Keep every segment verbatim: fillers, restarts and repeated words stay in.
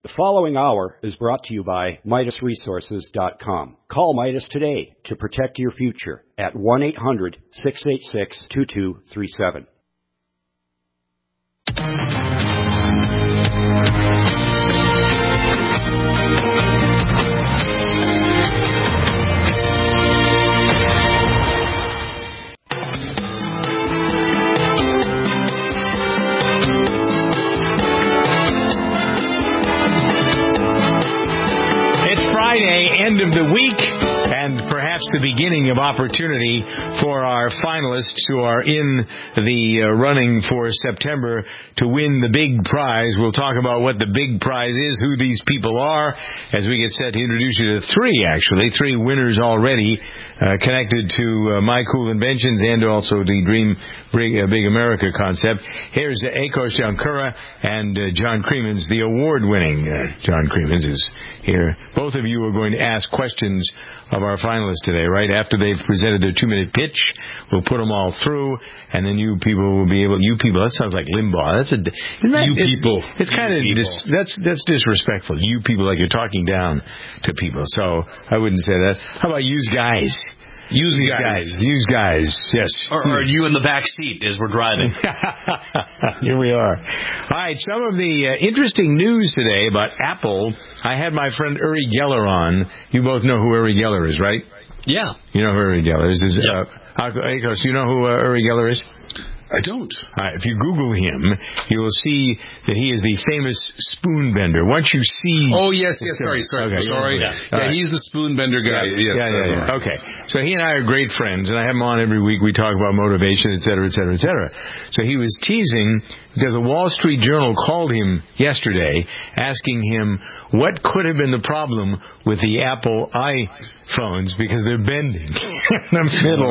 The following hour is brought to you by Midas Resources dot com. Call Midas today to protect your future at one eight hundred, six eight six, two two three seven. End of the week, and perhaps the beginning of opportunity for our finalists who are in the uh, running for September to win the big prize. We'll talk about what the big prize is, who these people are, as we get set to introduce you to three, actually, three winners already uh, connected to uh, My Cool Inventions and also the Dream Big, uh, Big America concept. Here's uh, Akos Jankura and uh, John Creemans, the award-winning uh, John Creemans is here. Both of you are going to ask questions of our finalists today, right? After they've presented their two-minute pitch, we'll put them all through, and then you people will be able. You people, that sounds like Limbaugh. That's a. Isn't that, you it's, people. It's kind of dis, that's that's disrespectful. You people, like you're talking down to people. So I wouldn't say that. How about use guys? Use guys. guys. Use guys. Yes. Or, or you in the back seat as we're driving. Here we are. All right. Some of the uh, interesting news today about Apple. I had my friend Uri Geller on. You both know who Uri Geller is, right? Yeah. You know who Uri Geller is. is yep. uh, Akos, you know who uh, Uri Geller is? I don't. All right, if you Google him, you will see that he is the famous spoon bender. Once you see... Oh, yes, yes, sorry, sorry, okay, sorry. Yeah, yeah right. He's the spoon bender guy. Yeah, yes, yeah, yeah, yeah. Okay, so he and I are great friends, and I have him on every week. We talk about motivation, et cetera, et cetera, et cetera. So he was teasing because the Wall Street Journal called him yesterday asking him what could have been the problem with the Apple iPhones because they're bending in the middle.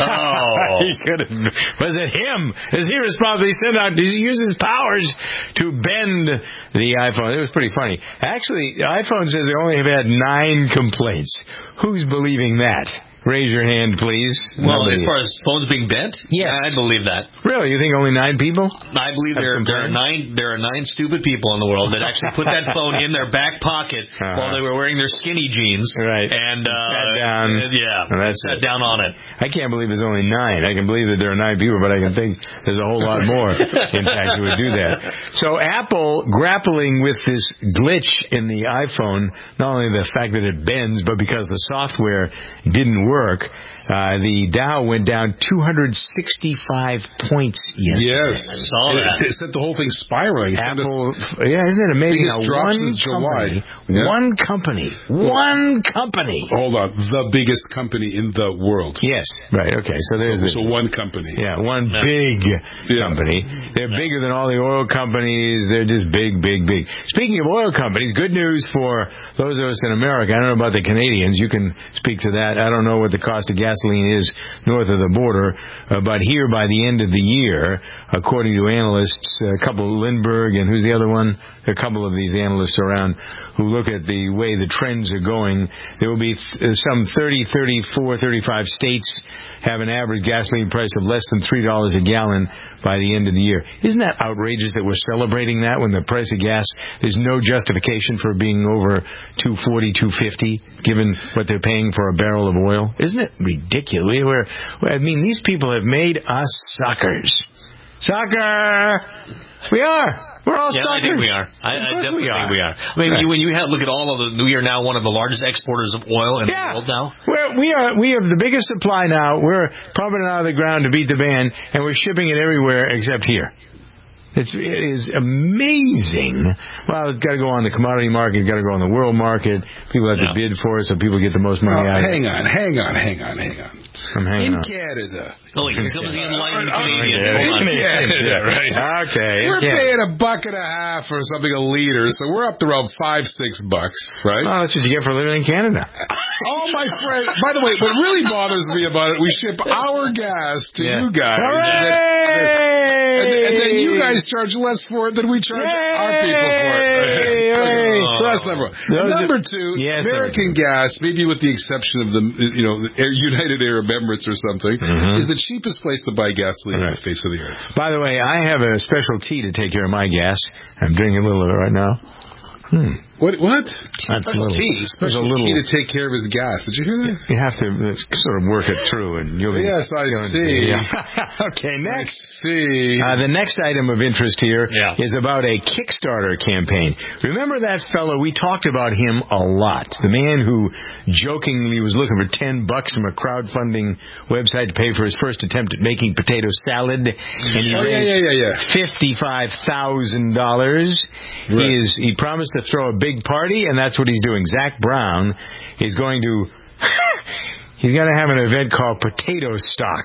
Oh. He could have, was it him? Is he responsible? He sent out, does he use his powers to bend the iPhone? It was pretty funny. Actually, the iPhone says they only have had nine complaints. Who's believing that? Raise your hand, please. Well, Nobody. as far as phones being bent, yes, I believe that. Really, you think only nine people? I believe there, there are nine. There are nine stupid people in the world that actually put that phone in their back pocket uh-huh. while they were wearing their skinny jeans. Right. And uh, sat down. Uh, yeah. Well, that's sat it. down on it. I can't believe there's only nine. I can believe that there are nine people, but I can think there's a whole lot more. In fact, who would do that. So Apple grappling with this glitch in the iPhone, not only the fact that it bends, but because the software didn't work. Uh, the Dow went down two hundred sixty-five points yesterday. Yes. I saw that. It, it sent the whole thing spiraling. Apple, yeah, isn't it amazing how one company, yeah. one company, one company. Hold on. The biggest company in the world. Yes. Right, okay. So there's so, the, so one company. Yeah, one yeah. big yeah. company. They're bigger than all the oil companies. They're just big, big, big. Speaking of oil companies, good news for those of us in America. I don't know about the Canadians. You can speak to that. I don't know what the cost of gas gasoline is north of the border, uh, but here by the end of the year, according to analysts, a couple, Lindbergh and who's the other one? A couple of these analysts around who look at the way the trends are going, there will be th- some thirty, thirty-four, thirty-five states have an average gasoline price of less than three dollars a gallon by the end of the year. Isn't that outrageous that we're celebrating that when the price of gas, there's no justification for being over two forty, two fifty, given what they're paying for a barrel of oil? Isn't it ridiculous? We're, I mean, these people have made us suckers. Sucker! We are. We're all yeah, suckers. I think we are. I, I definitely we are. think we are. I mean, right. you, when you have, look at all of the, we are now one of the largest exporters of oil in yeah. the world now. We're, we are. We have the biggest supply now. We're pumping it out of the ground to beat the band, and we're shipping it everywhere except here. It's, it is amazing. Well, it's got to go on the commodity market. It's got to go on the world market. People have yeah. to bid for it, so people get the most money oh, out of it. Hang on, hang on, hang on, hang on. I'm hanging in on. Canada. Oh, here comes the enlightened oh, Canadian. Oh, in Canada, right? Okay. We're paying a buck and a half or something a liter, so we're up to around five, six bucks, right? Oh, that's what you get for living in Canada. Oh, my friend. By the way, what really bothers me about it, we ship our gas to yeah. you guys. Hooray! And then, and, then, and then you guys charge less for it than we charge Yay! Our people for it. Yay! So that's number one. Number two, yes, American gas, maybe with the exception of the, you know, the United Arab Emirates or something, mm-hmm. is the cheapest place to buy gasoline right. on the face of the earth. By the way, I have a special tea to take care of my gas. I'm drinking a little of it right now. Hmm. What? What? That's a little. There's a little. Key to take care of his gas. Did you hear that? You have to sort of work it through, and you'll. Yes, I see. Yeah. Okay, next. I see. Uh, the next item of interest here yeah. is about a Kickstarter campaign. Remember that fellow? We talked about him a lot. The man who jokingly was looking for ten bucks from a crowdfunding website to pay for his first attempt at making potato salad, and he oh, raised yeah, yeah, yeah, yeah. fifty-five thousand dollars. Right. He is. He promised to throw a big party, and that's what he's doing. Zach Brown is going to he's going to have an event called Potato Stock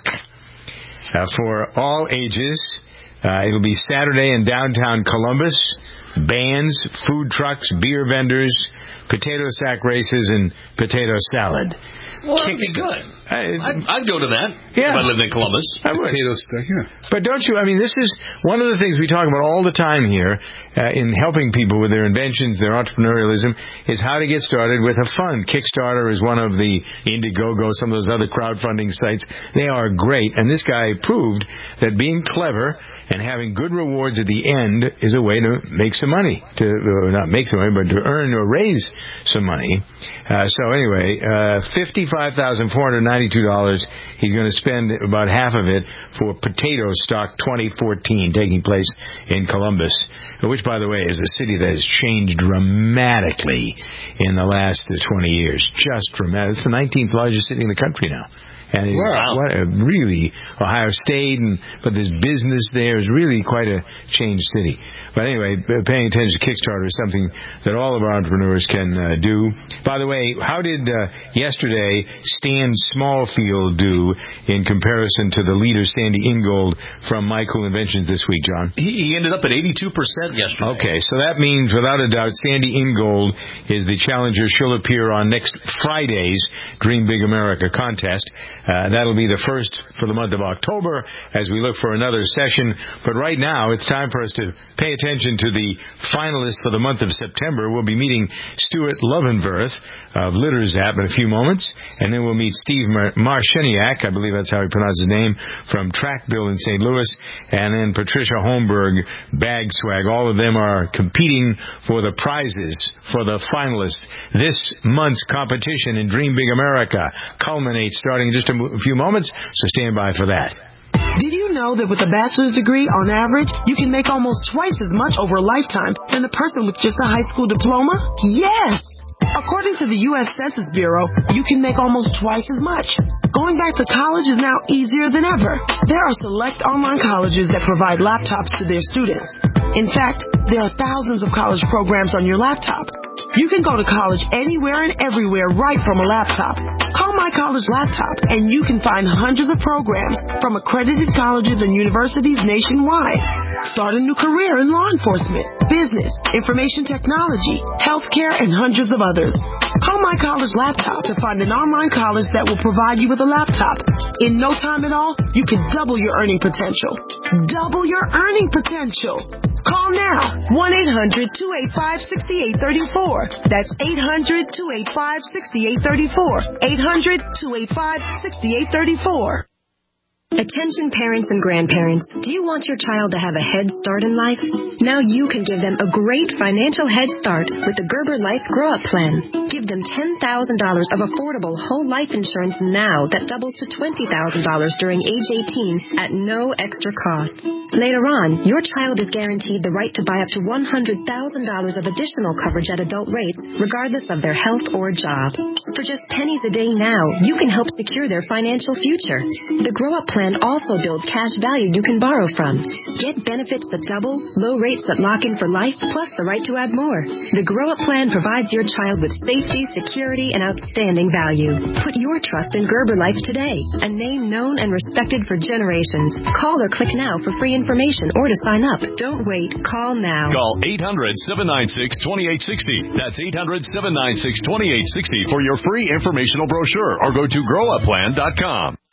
uh, for all ages. Uh, it'll be Saturday in downtown Columbus. Bands, food trucks, beer vendors, potato sack races, and potato salad. Well, that'd be good. I'd, I'd go to that yeah. if I lived in Columbus. I would. Potato stack, yeah. But don't you, I mean, this is one of the things we talk about all the time here uh, in helping people with their inventions, their entrepreneurialism, is how to get started with a fund. Kickstarter is one of the Indiegogo, some of those other crowdfunding sites. They are great. And this guy proved that being clever and having good rewards at the end is a way to make some money. To uh, not make some money, but to earn or raise some money. Uh, so anyway, uh, fifty-five thousand four hundred ninety-two dollars. He's going to spend about half of it for Potato Stock twenty fourteen, taking place in Columbus, which, by the way, is a city that has changed dramatically in the last twenty years. Just dramatic. It's the nineteenth largest city in the country now. And it's wow. what a really Ohio State, and but there's business there. It's really quite a changed city. But anyway, paying attention to Kickstarter is something that all of our entrepreneurs can uh, do. By the way, how did uh, yesterday Stan Smallfield do in comparison to the leader Sandy Ingold from My Cool Inventions this week, John? He, he ended up at eighty-two percent yesterday. Okay, so that means, without a doubt, Sandy Ingold is the challenger. She'll appear on next Friday's Dream Big America contest. Uh, that'll be the first for the month of October as we look for another session. But right now, it's time for us to pay attention to the finalists for the month of September. We'll be meeting Stuart Lovenverth of LitterZap in a few moments, and then we'll meet Steve Mar- Marsheniak, I believe that's how he pronounces his name, from Trackbill in Saint Louis, and then Patricia Holmberg, Bag Swag. All of them are competing for the prizes for the finalists. This month's competition in Dream Big America culminates starting in just a a few moments, so stand by for that. Did you know that with a bachelor's degree, on average, you can make almost twice as much over a lifetime than a person with just a high school diploma? Yes! According to the U S Census Bureau, you can make almost twice as much. Going back to college is now easier than ever. There are select online colleges that provide laptops to their students. In fact, there are thousands of college programs on your laptop. You can go to college anywhere and everywhere right from a laptop. Call My College Laptop, and you can find hundreds of programs from accredited colleges and universities nationwide. Start a new career in law enforcement, business, information technology, healthcare, and hundreds of others. Call My College Laptop to find an online college that will provide you with a laptop. In no time at all, you can double your earning potential. Double your earning potential. Call now, one eight hundred two eight five six eight three four. That's eight hundred two eight five six eight three four. eight hundred two eight five six eight three four. Attention parents and grandparents, do you want your child to have a head start in life? Now you can give them a great financial head start with the Gerber Life Grow Up Plan. Give them ten thousand dollars of affordable whole life insurance now that doubles to twenty thousand dollars during age eighteen at no extra cost. Later on, your child is guaranteed the right to buy up to one hundred thousand dollars of additional coverage at adult rates, regardless of their health or job. For just pennies a day now, you can help secure their financial future. The Grow Up Plan also builds cash value you can borrow from. Get benefits that double, low rates that lock in for life, plus the right to add more. The Grow Up Plan provides your child with safety, security, and outstanding value. Put your trust in Gerber Life today, a name known and respected for generations. Call or click now for free information or to sign up. Don't wait. Call now. Call eight hundred seven nine six two eight six zero. That's eight hundred seven nine six two eight six zero for your free informational brochure, or go to grow up plan dot com.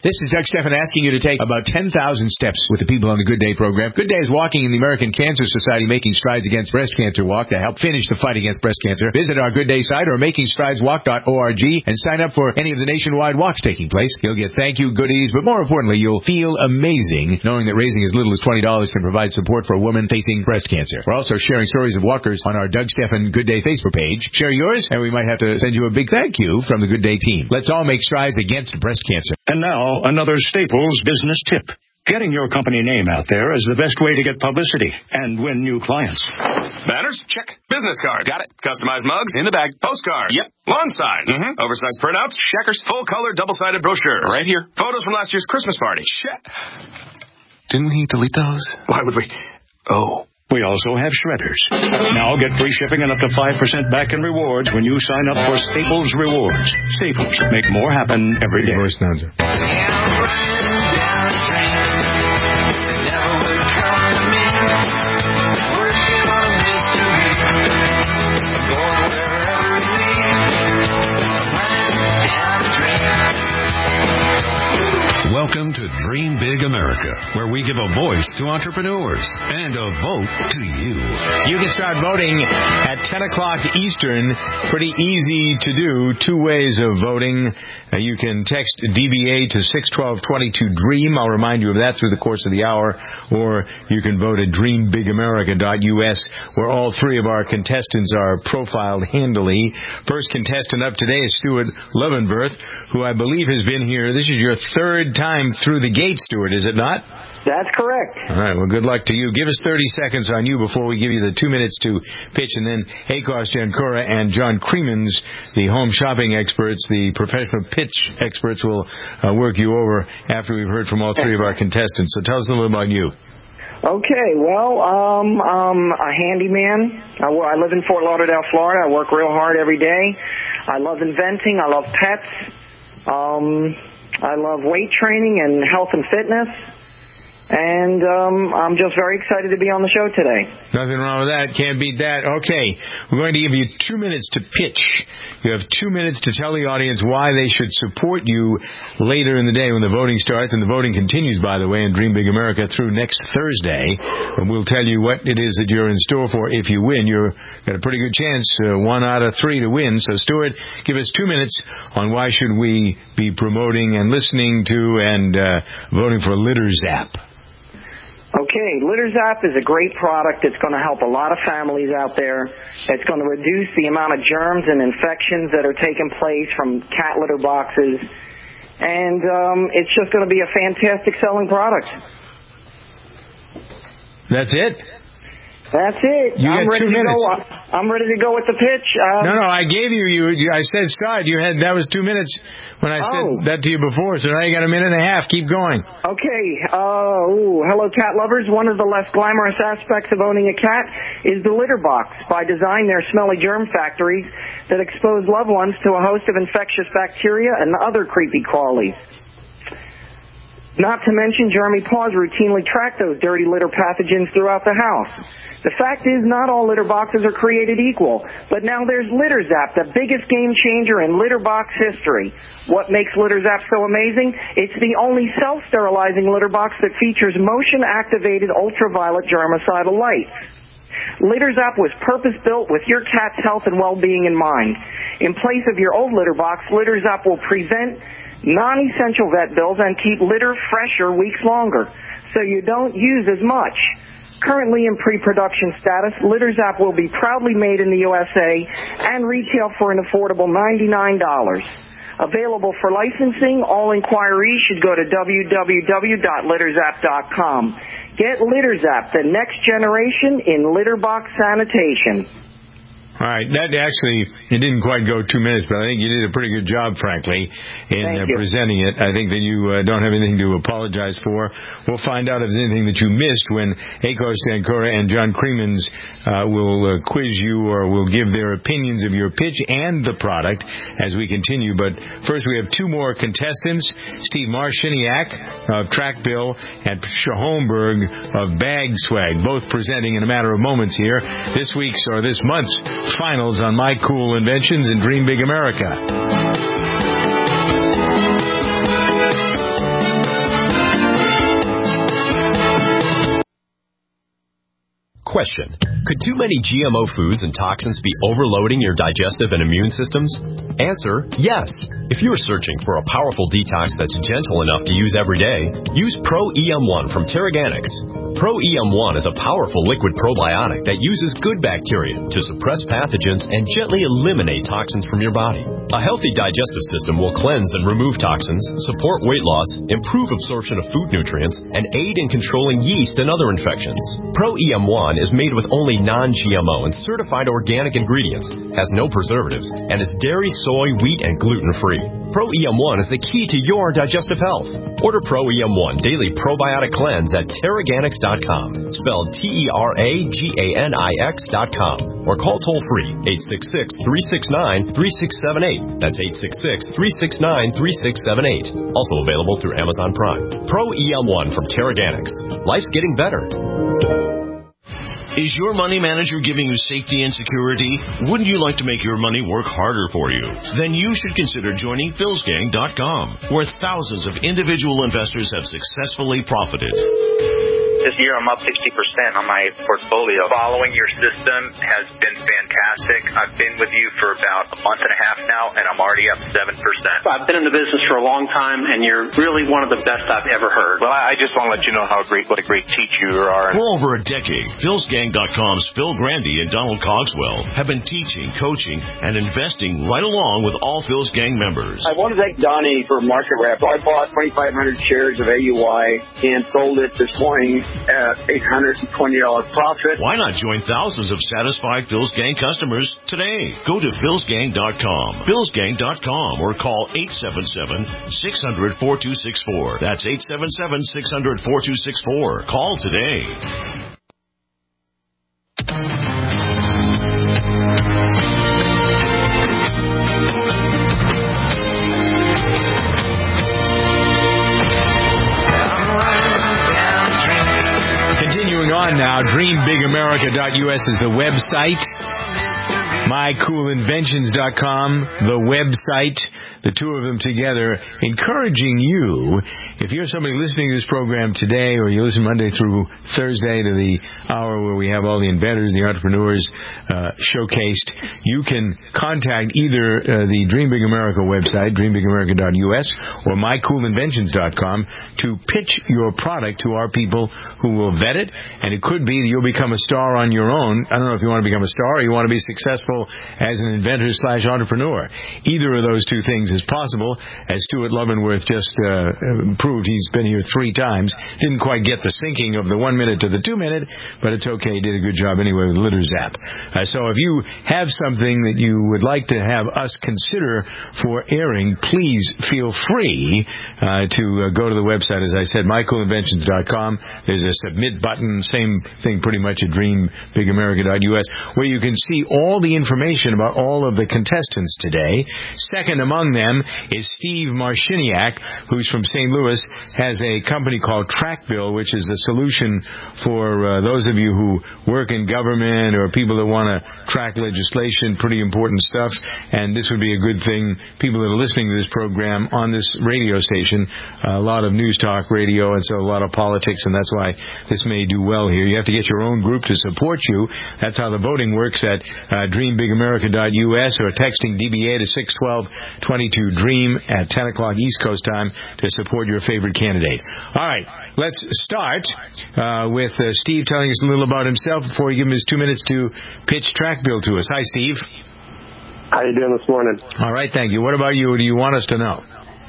This is Doug Stephan asking you to take about ten thousand steps with the people on the Good Day program. Good Day is walking in the American Cancer Society Making Strides Against Breast Cancer Walk to help finish the fight against breast cancer. Visit our Good Day site or making strides walk dot org and sign up for any of the nationwide walks taking place. You'll get thank you goodies, but more importantly, you'll feel amazing knowing that raising as little as twenty dollars can provide support for a woman facing breast cancer. We're also sharing stories of walkers on our Doug Stephan Good Day Facebook page. Share yours, and we might have to send you a big thank you from the Good Day team. Let's all make strides against breast cancer. And now, another Staples business tip. Getting your company name out there is the best way to get publicity and win new clients. Banners? Check. Business cards? Got it. Customized mugs? In the bag. Postcards? Yep. Lawn signs? Mm-hmm. Oversized printouts? Checkers. Full-color, double-sided brochures? Right here. Photos from last year's Christmas party? Check. Didn't he delete those? Why would we? Oh. We also have shredders. Now get free shipping and up to five percent back in rewards when you sign up for Staples Rewards. Staples. Make more happen every day. Voice announcer. Welcome to Dream Big America, where we give a voice to entrepreneurs and a vote to you. You can start voting at ten o'clock Eastern. Pretty easy to do. Two ways of voting. Uh, you can text D B A to six one two two two DREAM. I'll remind you of that through the course of the hour. Or you can vote at dream big america dot U S, where all three of our contestants are profiled handily. First contestant up today is Stuart Leavenworth, who I believe has been here. This is your third time through the gate, Stuart, is it not? That's correct. All right, well, good luck to you. Give us thirty seconds on you before we give you the two minutes to pitch, and then Akos Jankura and John Creemans, the home shopping experts, the professional pitch experts, will uh, work you over after we've heard from all three of our contestants. So tell us a little about you. Okay, well, um, I'm a handyman. I, I live in Fort Lauderdale, Florida. I work real hard every day. I love inventing. I love pets. Um, I love weight training and health and fitness. And um, I'm just very excited to be on the show today. Nothing wrong with that. Can't beat that. Okay, we're going to give you two minutes to pitch. You have two minutes to tell the audience why they should support you later in the day when the voting starts. And the voting continues, by the way, in Dream Big America through next Thursday. And we'll tell you what it is that you're in store for if you win. You've got a pretty good chance, uh, one out of three to win. So, Stuart, give us two minutes on why should we be promoting and listening to and uh, voting for Litter Zap. Okay, Litter Zap is a great product. It's going to help a lot of families out there. It's going to reduce the amount of germs and infections that are taking place from cat litter boxes. And um, it's just going to be a fantastic selling product. That's it? That's it. You I'm got ready two to minutes. go. I'm ready to go with the pitch. Um, no, no, I gave you, you, you, I said start. You had, that was two minutes when I oh. said that to you before, so now you got a minute and a half. Keep going. Okay. Uh, ooh, hello, cat lovers. One of the less glamorous aspects of owning a cat is the litter box. By design, they're smelly germ factories that expose loved ones to a host of infectious bacteria and other creepy crawlies. Not to mention, Jeremy Paws routinely track those dirty litter pathogens throughout the house. The fact is, not all litter boxes are created equal. But now there's Litter Zap, the biggest game changer in litter box history. What makes Litter Zap so amazing? It's the only self-sterilizing litter box that features motion-activated ultraviolet germicidal light. Litter Zap was purpose-built with your cat's health and well-being in mind. In place of your old litter box, Litter Zap will prevent non-essential vet bills and keep litter fresher weeks longer, so you don't use as much. Currently in pre-production status, Litter Zap will be proudly made in the U S A and retail for an affordable ninety-nine dollars. Available for licensing, all inquiries should go to w w w dot litter zap dot com. Get Litter Zap, the next generation in litter box sanitation. All right, that actually, it didn't quite go two minutes, but I think you did a pretty good job, frankly, in uh, presenting it. I think that you uh, don't have anything to apologize for. We'll find out if there's anything that you missed when Akos Jankura and John Creemans uh, will uh, quiz you or will give their opinions of your pitch and the product as we continue. But first, we have two more contestants, Steve Marshiniak of Trackbill and Patricia Holmberg of Bag Swag, both presenting in a matter of moments here. This week's or this month's finals on My Cool Inventions in Dream Big America. Question: could too many G M O foods and toxins be overloading your digestive and immune systems? Answer: yes. If you are searching for a powerful detox that's gentle enough to use every day, use Pro E M one from Terraganics. Pro E M one is a powerful liquid probiotic that uses good bacteria to suppress pathogens and gently eliminate toxins from your body. A healthy digestive system will cleanse and remove toxins, support weight loss, improve absorption of food nutrients, and aid in controlling yeast and other infections. Pro E M one is made with only non G M O and certified organic ingredients, has no preservatives, and is dairy, soy, wheat, and gluten-free. Pro E M one is the key to your digestive health. Order Pro E M one Daily Probiotic Cleanse at Terraganics dot com, spelled T E R A G A N I X dot com, or call toll-free eight six six, three six nine, three six seven eight. That's eight six six, three six nine, three six seven eight. Also available through Amazon Prime. Pro E M one from Terraganics. Life's getting better. Is your money manager giving you safety and security? Wouldn't you like to make your money work harder for you? Then you should consider joining Phils Gang dot com, where thousands of individual investors have successfully profited. This year I'm up sixty percent on my portfolio. Following your system has been fantastic. I've been with you for about a month and a half now, and I'm already up seven percent. I've been in the business for a long time, and you're really one of the best I've ever heard. Well, I just want to let you know how great, what a great teacher you are. For over a decade, Phils Gang dot com's Phil Grandy and Donald Cogswell have been teaching, coaching, and investing right along with all Phil's Gang members. I want to thank Donnie for Market Wrap. I bought twenty-five hundred shares of A U I and sold it this morning at eight hundred twenty dollars profit. Why not join thousands of satisfied Phil's Gang customers today? Go to Phils Gang dot com, Phils Gang dot com, or call eight seven seven, six hundred, four two six four. That's eight seven seven, six hundred, four two six four. Call today. On now, dream big america dot U S is the website. my cool inventions dot com, the website, the two of them together, encouraging you, if you're somebody listening to this program today, or you listen Monday through Thursday to the hour where we have all the inventors, the entrepreneurs uh, showcased, you can contact either uh, the Dream Big America website, dream big america dot U S, or my cool inventions dot com to pitch your product to our people who will vet it, and it could be that you'll become a star on your own. I don't know if you want to become a star or you want to be successful as an inventor slash entrepreneur. Either of those two things is possible, as Stuart Leavenworth just uh, proved. He's been here three times. Didn't quite get the syncing of the one minute to the two minute, but it's okay. He did a good job anyway with Litter Zap. Uh, so if you have something that you would like to have us consider for airing, please feel free uh, to uh, go to the website, as I said, my cool inventions dot com. There's a submit button, same thing pretty much at dream big america dot U S, where you can see all the information about all of the contestants today. Second among them is Steve Marshiniak, who's from Saint Louis, has a company called TrackBill, which is a solution for uh, those of you who work in government or people that want to track legislation, pretty important stuff. And this would be a good thing. People that are listening to this program on this radio station, uh, a lot of news talk radio, and so a lot of politics, and that's why this may do well here. You have to get your own group to support you. That's how the voting works at uh, dream big america dot U S, or texting D B A to six one two, two two dream at ten o'clock East Coast time to support your favorite candidate. All right, let's start uh, with uh, Steve telling us a little about himself before we give him his two minutes to pitch TrackBill to us. Hi, Steve. How you doing this morning? All right, thank you. What about you? What do you want us to know?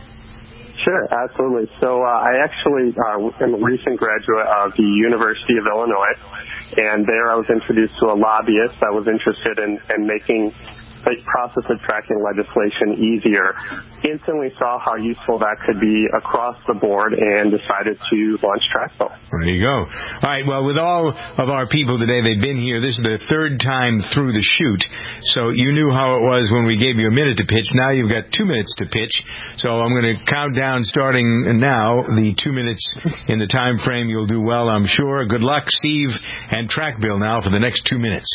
Sure, absolutely. So uh, I actually uh, am a recent graduate of the University of Illinois, and there I was introduced to a lobbyist that was interested in, in making the process of tracking legislation easier. Instantly saw how useful that could be across the board and decided to launch TrackBill. There you go. All right, well, with all of our people today, they've been here. This is the third time through the shoot, so you knew how it was when we gave you a minute to pitch. Now you've got two minutes to pitch, so I'm going to count down starting now, the two minutes in the time frame. You'll do well, I'm sure. Good luck, Steve, and TrackBill now for the next two minutes.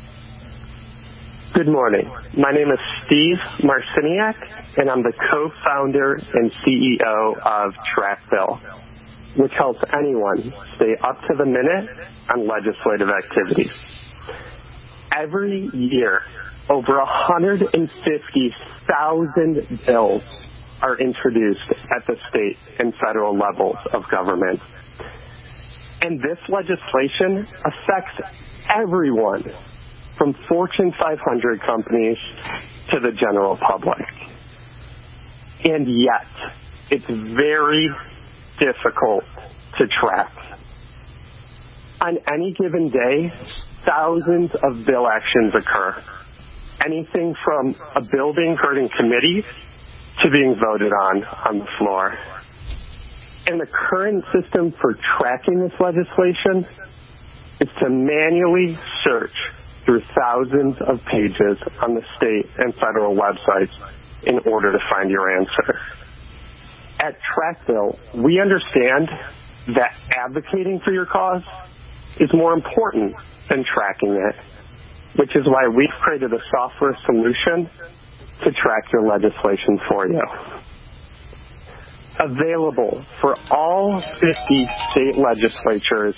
Good morning. My name is Steve Marciniak, and I'm the co-founder and C E O of TrackBill. which helps anyone stay up to the minute on legislative activities. Every year, over one hundred fifty thousand bills are introduced at the state and federal levels of government. And this legislation affects everyone, from Fortune five hundred companies to the general public. And yet, it's very difficult to track. On any given day, thousands of bill actions occur. Anything from a bill being heard in committee to being voted on on the floor. And the current system for tracking this legislation is to manually search through thousands of pages on the state and federal websites in order to find your answer. At Trackbill, we understand that advocating for your cause is more important than tracking it, which is why we've created a software solution to track your legislation for you. Available for all fifty state legislatures,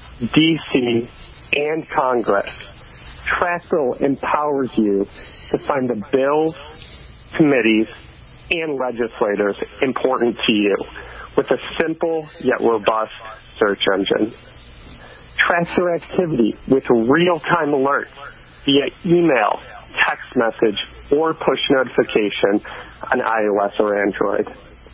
D C, and Congress, Trackbill empowers you to find the bills, committees, and legislators important to you with a simple yet robust search engine. Track your activity with real-time alerts via email, text message, or push notification on iOS or Android.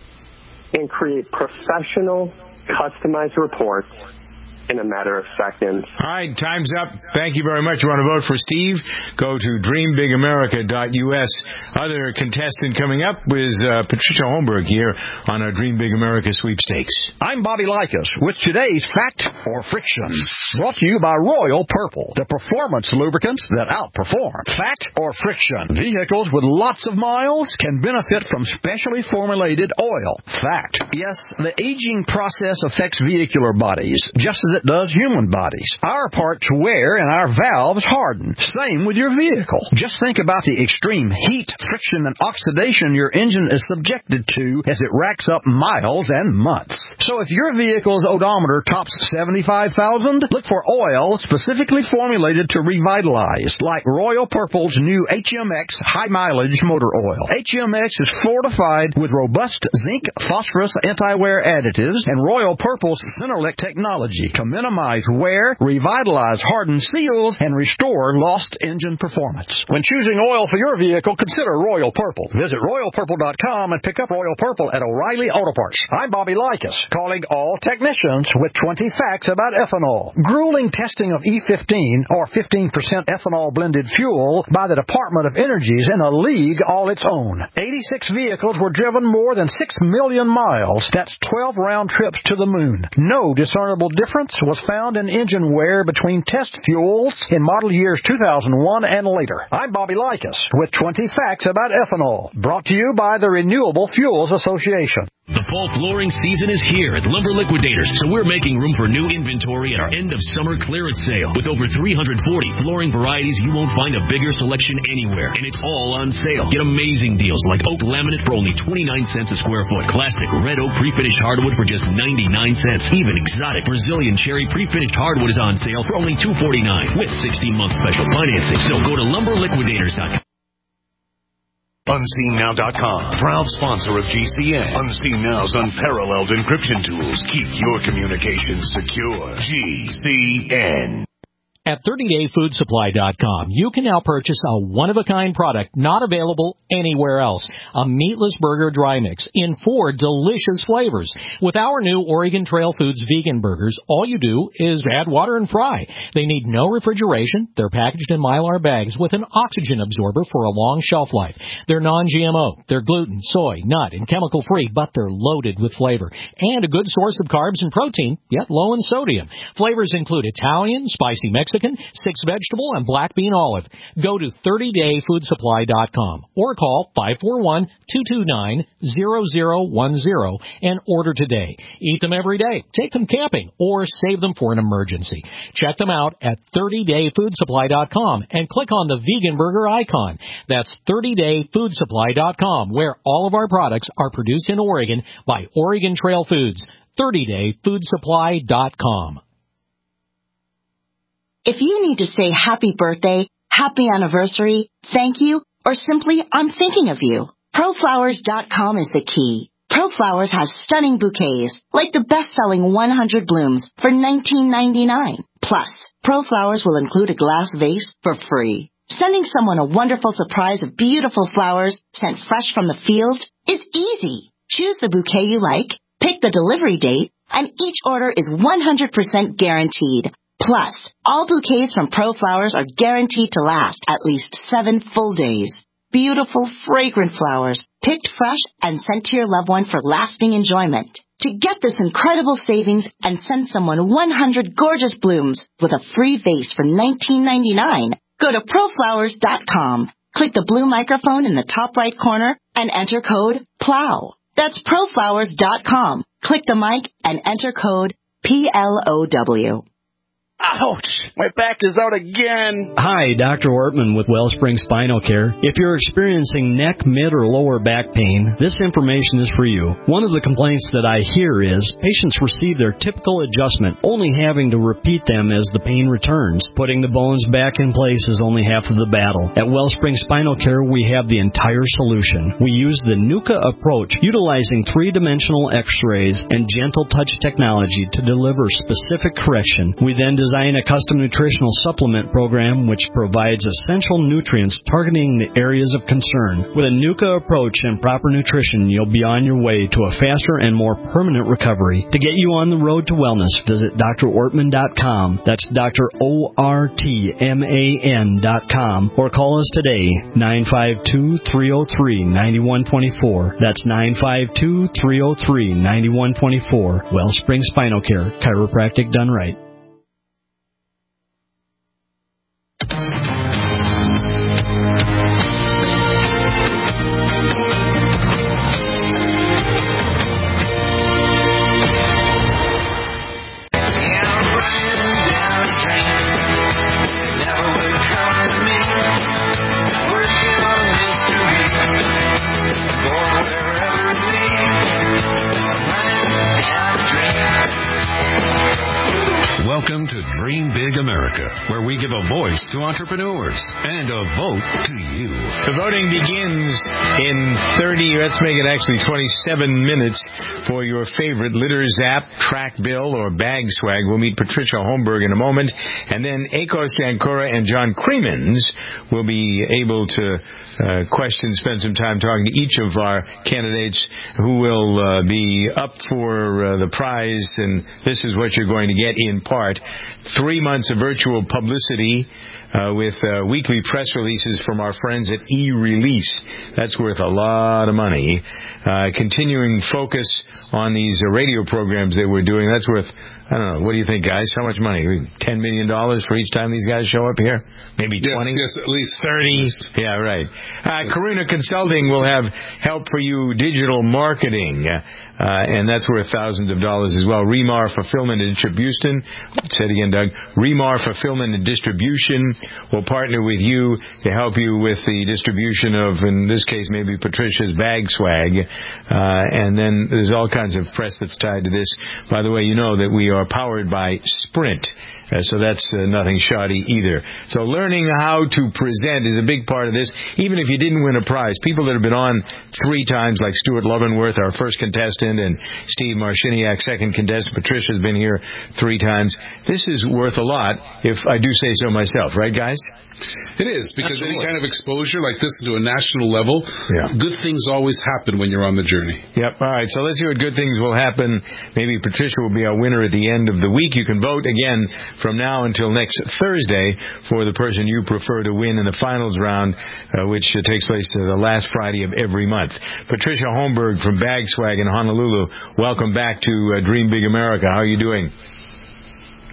And create professional, customized reports in a matter of seconds. All right, time's up. Thank you very much. You want to vote for Steve? Go to dream big america dot U S. Other contestant coming up is uh, Patricia Holmberg here on our Dream Big America sweepstakes. I'm Bobby Likas with today's Fact or Friction, brought to you by Royal Purple, the performance lubricants that outperform. Fact or Friction, vehicles with lots of miles can benefit from specially formulated oil. Fact. Yes, the aging process affects vehicular bodies, just as it does human bodies. Our parts wear and our valves harden. Same with your vehicle. Just think about the extreme heat, friction, and oxidation your engine is subjected to as it racks up miles and months. So if your vehicle's odometer tops seventy-five thousand, look for oil specifically formulated to revitalize, like Royal Purple's new H M X high mileage motor oil. H M X is fortified with robust zinc, phosphorus, anti-wear additives, and Royal Purple's Cinerlec technology to minimize wear, revitalize hardened seals, and restore lost engine performance. When choosing oil for your vehicle, consider Royal Purple. Visit royal purple dot com and pick up Royal Purple at O'Reilly Auto Parts. I'm Bobby Likas, calling all technicians with twenty facts about ethanol. Grueling testing of E fifteen, or fifteen percent ethanol blended fuel, by the Department of Energy is in a league all its own. eighty-six vehicles were driven more than six million miles. That's twelve round trips to the moon. No discernible difference was found in engine wear between test fuels in model years two thousand one and later. I'm Bobby Likas with twenty facts about ethanol, brought to you by the Renewable Fuels Association. The fall flooring season is here at Lumber Liquidators, so we're making room for new inventory at our end-of-summer clearance sale. With over three hundred forty flooring varieties, you won't find a bigger selection anywhere, and it's all on sale. Get amazing deals like oak laminate for only twenty-nine cents a square foot, classic red oak pre-finished hardwood for just ninety-nine cents. Even exotic Brazilian cherry pre-finished hardwood is on sale for only two forty-nine with sixteen month special financing. So go to lumber liquidators dot com. Unseen Now dot com, proud sponsor of G C N. Unseen Now's unparalleled encryption tools keep your communications secure. G C N. At thirty day food supply dot com, you can now purchase a one-of-a-kind product not available anywhere else, a meatless burger dry mix in four delicious flavors. With our new Oregon Trail Foods vegan burgers, all you do is add water and fry. They need no refrigeration. They're packaged in Mylar bags with an oxygen absorber for a long shelf life. They're non G M O. They're gluten, soy, nut, and chemical-free, but they're loaded with flavor and a good source of carbs and protein, yet low in sodium. Flavors include Italian, spicy Mexican, Mexican, six vegetable, and black bean olive. Go to thirty day food supply dot com or call five four one, two two nine, zero zero one zero and order today. Eat them every day, take them camping, or save them for an emergency. Check them out at thirty day food supply dot com and click on the vegan burger icon. That's thirty day food supply dot com, where all of our products are produced in Oregon by Oregon Trail Foods. thirty day food supply dot com. If you need to say happy birthday, happy anniversary, thank you, or simply I'm thinking of you, pro flowers dot com is the key. ProFlowers has stunning bouquets, like the best-selling one hundred blooms for nineteen ninety-nine. Plus, ProFlowers will include a glass vase for free. Sending someone a wonderful surprise of beautiful flowers sent fresh from the field is easy. Choose the bouquet you like, pick the delivery date, and each order is one hundred percent guaranteed. Plus, all bouquets from ProFlowers are guaranteed to last at least seven full days. Beautiful, fragrant flowers, picked fresh and sent to your loved one for lasting enjoyment. To get this incredible savings and send someone one hundred gorgeous blooms with a free vase for nineteen ninety-nine, go to pro flowers dot com. Click the blue microphone in the top right corner and enter code PLOW. That's pro flowers dot com. Click the mic and enter code P L O W. Ouch! My back is out again. Hi, Doctor Ortman with Wellspring Spinal Care. If you're experiencing neck, mid, or lower back pain, this information is for you. One of the complaints that I hear is patients receive their typical adjustment, only having to repeat them as the pain returns. Putting the bones back in place is only half of the battle. At Wellspring Spinal Care, we have the entire solution. We use the NUCA approach, utilizing three-dimensional x-rays and gentle touch technology to deliver specific correction. We then design a custom nutritional supplement program which provides essential nutrients targeting the areas of concern. With a NUCA approach and proper nutrition, you'll be on your way to a faster and more permanent recovery. To get you on the road to wellness, visit D R Ortman dot com. That's D R O R T M A N dot com. Or call us today, nine five two, three oh three, nine one two four. That's nine five two, three oh three, nine one two four. Wellspring Spinal Care, chiropractic done right. Welcome to Dream Big America, where we give a voice to entrepreneurs and a vote to you. The voting begins in thirty, let's make it actually twenty-seven minutes for your favorite litter zap, track bill, or bag swag. We'll meet Patricia Holmberg in a moment, and then Akos Jankura and John Cremins will be able to uh, question, spend some time talking to each of our candidates who will uh, be up for uh, the prize, and this is what you're going to get in part. Three months of virtual publicity uh, with uh, weekly press releases from our friends at E-Release. That's worth a lot of money. Uh, continuing focus on these uh, radio programs that we're doing. That's worth, I don't know, what do you think, guys? How much money? ten million dollars for each time these guys show up here? Maybe twenty? Yes, yes, at least thirty. Yeah, right. Uh, Karuna Consulting will have help for you digital marketing, uh, and that's worth thousands of dollars as well. Remar Fulfillment and Distribution. Say it again, Doug. Remar Fulfillment and Distribution will partner with you to help you with the distribution of, in this case, maybe Patricia's bag swag. Uh, and then there's all kinds of press that's tied to this. By the way, you know that we are powered by Sprint. Uh, so that's uh, nothing shoddy either. So learning how to present is a big part of this, even if you didn't win a prize. People that have been on three times, like Stuart Leavenworth, our first contestant, and Steve Marshiniak, second contestant. Patricia's been here three times. This is worth a lot, if I do say so myself. Right, guys? It is, because Absolutely. any kind of exposure like this to a national level, yeah. good things always happen when you're on the journey. Yep. All right, so let's see what good things will happen. Maybe Patricia will be our winner at the end of the week. You can vote again from now until next Thursday for the person you prefer to win in the finals round, uh, which uh, takes place uh, the last Friday of every month. Patricia Holmberg from Bag Swag in Honolulu, welcome back to uh, Dream Big America. How are you doing? Thank you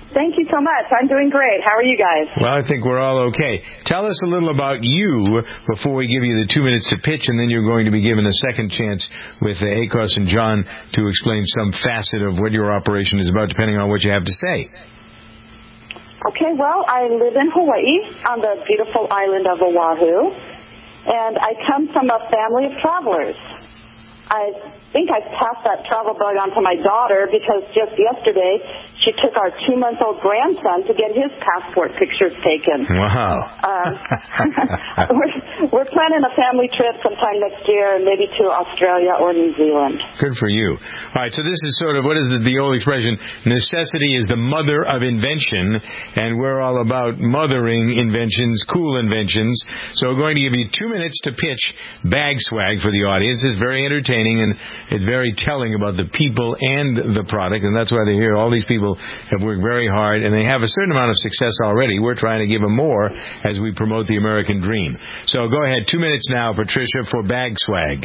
so much. I'm doing great. How are you guys? Well, I think we're all okay. Tell us a little about you before we give you the two minutes to pitch, and then you're going to be given a second chance with uh, Akos and John to explain some facet of what your operation is about, depending on what you have to say. Okay, well, I live in Hawaii on the beautiful island of Oahu, and I come from a family of travelers. I think I passed that travel bug on to my daughter because just yesterday she took our two-month-old grandson to get his passport pictures taken. Wow. Um, we're, we're planning a family trip sometime next year, maybe to Australia or New Zealand. Good for you. All right, so this is sort of, what is the, the old expression? Necessity is the mother of invention, and we're all about mothering inventions, cool inventions. So we're going to give you two minutes to pitch Bag Swag for the audience. It's very entertaining. And it's very telling about the people and the product, and that's why they're here. All these people have worked very hard, and they have a certain amount of success already. We're trying to give them more as we promote the American dream. So go ahead, two minutes now, Patricia, for Bag Swag.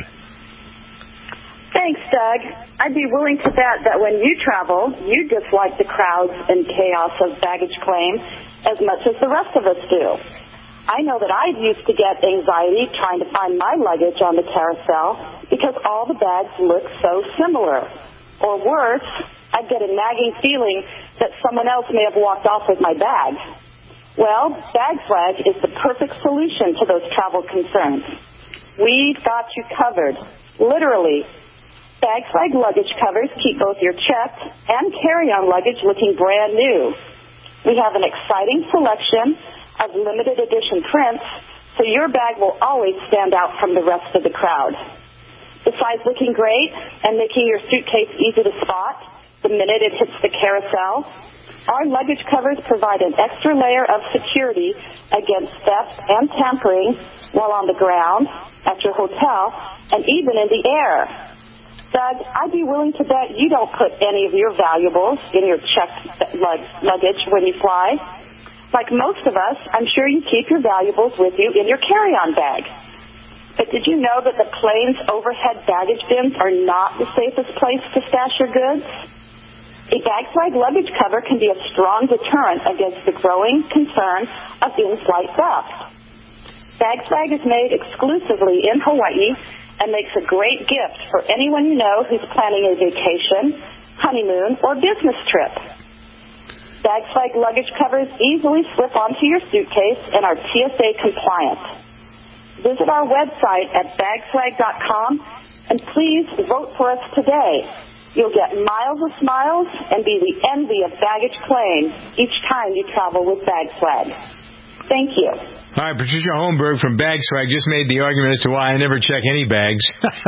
Thanks, Doug. I'd be willing to bet that when you travel, you dislike the crowds and chaos of baggage claim as much as the rest of us do. I know that I used to get anxiety trying to find my luggage on the carousel because all the bags look so similar. Or worse, I'd get a nagging feeling that someone else may have walked off with my bag. Well, Bag Swag is the perfect solution to those travel concerns. We've got you covered. Literally. Bag Swag luggage covers keep both your checked and carry-on luggage looking brand new. We have an exciting selection of limited edition prints, so your bag will always stand out from the rest of the crowd. Besides looking great and making your suitcase easy to spot the minute it hits the carousel, our luggage covers provide an extra layer of security against theft and tampering while on the ground, at your hotel, and even in the air. Doug, I'd be willing to bet you don't put any of your valuables in your checked luggage when you fly. Like most of us, I'm sure you keep your valuables with you in your carry-on bag. But did you know that the plane's overhead baggage bins are not the safest place to stash your goods? A Bag Swag luggage cover can be a strong deterrent against the growing concern of in-flight theft. Bag Swag is made exclusively in Hawaii and makes a great gift for anyone you know who's planning a vacation, honeymoon, or business trip. Bag Swag luggage covers easily slip onto your suitcase and are T S A compliant. Visit our website at bag swag dot com and please vote for us today. You'll get miles of smiles and be the envy of baggage claim each time you travel with Bag Swag. Thank you. All right, Patricia Holmberg from Bag Swag just made the argument as to why I never check any bags.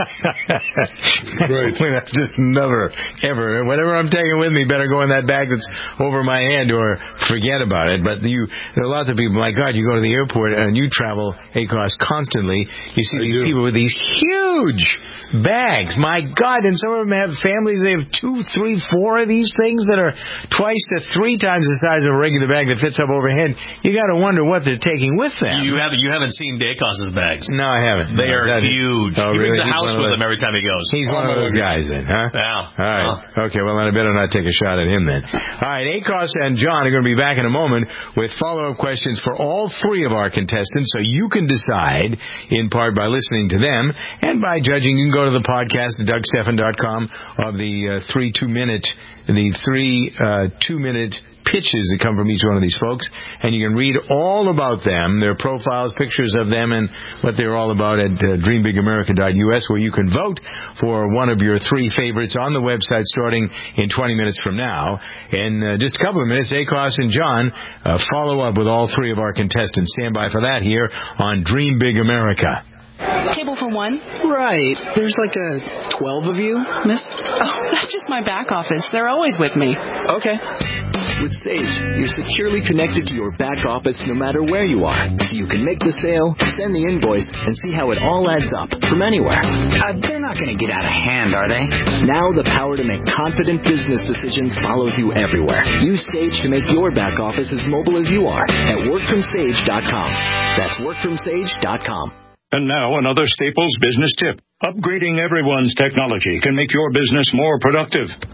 Right. Just never, ever. Whatever I'm taking with me better go in that bag that's over my hand or forget about it. But you, there are lots of people, my God, you go to the airport and you travel, Akos, constantly. You see I these do. people with these huge bags. My God, and some of them have families. They have two, three, four of these things that are twice to three times the size of a regular bag that fits up overhead. You got to wonder what they're taking with them. You haven't you haven't seen Akos's bags? No, I haven't. They no, are huge. Oh, he brings really? a house with him every time he goes. He's one of those guys then, huh? Yeah. All right. Oh. Okay, well, then I better not take a shot at him then. All right, Akos and John are going to be back in a moment with follow-up questions for all three of our contestants, so you can decide, in part by listening to them, and by judging. You can go to the podcast at doug stephan dot com of the uh, three two-minute, the three uh, two-minute pitches that come from each one of these folks, and you can read all about them, their profiles, pictures of them, and what they're all about at uh, dream big america dot u s, where you can vote for one of your three favorites on the website starting in twenty minutes from now. In uh, just a couple of minutes, Akos and John uh, follow up with all three of our contestants. Stand by for that here on Dream Big America. Table for one? Right. There's like a twelve of you, miss? Oh, that's just my back office. They're always with me. Okay. With Sage, you're securely connected to your back office no matter where you are, so you can make the sale, send the invoice, and see how it all adds up from anywhere. Uh, they're not going to get out of hand, are they? Now the power to make confident business decisions follows you everywhere. Use Sage to make your back office as mobile as you are at work from sage dot com. That's work from sage dot com. And now another Staples business tip. Upgrading everyone's technology can make your business more productive.